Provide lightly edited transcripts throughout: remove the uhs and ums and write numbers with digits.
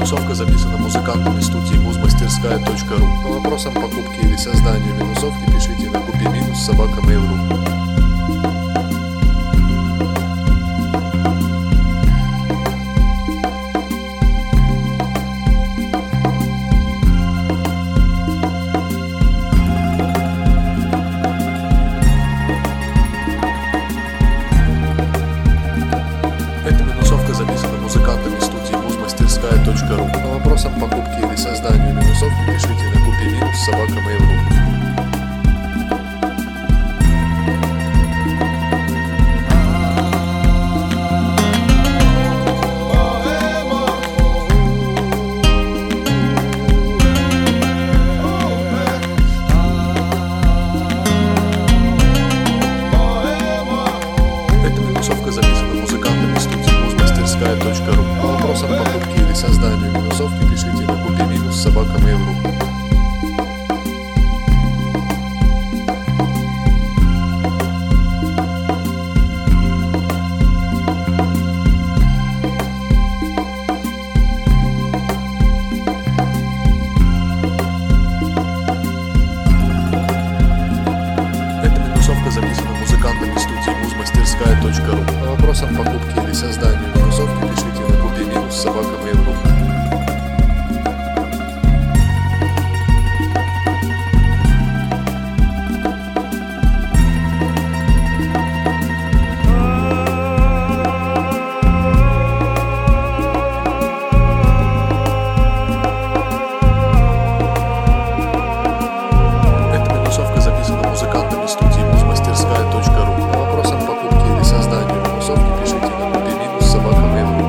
Минусовка записана музыкантами студии muzmasтерская.ru. По вопросам покупки или созданию минусовки пишите на kupi-собака.mail.ru. Эта минусовка записана музыкантами студии muzmasтерская.ru. По вопросам покупки или созданию минусовки пишите на kupi-собака.mail.ru. Эта минусовка записана музыкантами студии muzmasтерская.ru. По вопросам покупки или созданию минусовки пишите на kupi-собака.mail.ru. Эта минусовка записана музыкантами студии muzmasтерская.ru. По вопросам покупки или созданию минусовки пишите на kupi-собака.mail.ru. Эта минусовка записана музыкантами студии muzmasтерская.ru. По вопросам покупки или созданию минусовки пишите на kupi-собака.mail.ru.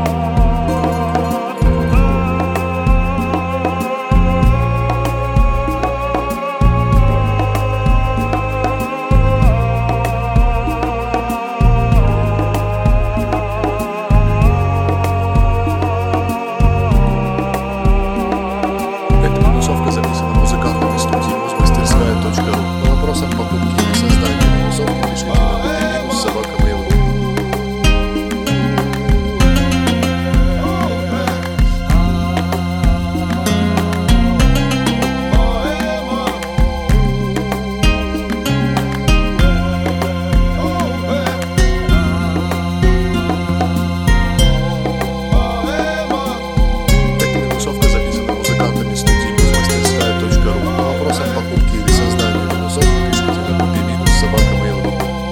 Эта минусовка записана музыкантами студии muzmasтерская.ru. По вопросам покупки или созданию минусовки пишите на kupi-собака.mail.ru. Эта минусовка записана музыкантами студии muzmasтерская.ru. По вопросам покупки или созданию минусовки пишите на kupi-собака.mail.ru.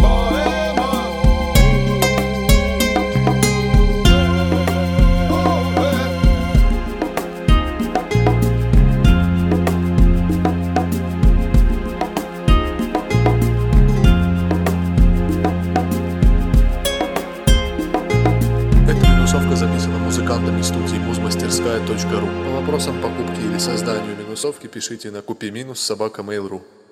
Эта минусовка записана музыкантами студии muzmasтерская.ru. По вопросам покупки или созданию минусовки пишите на kupi-собака.mail.ru.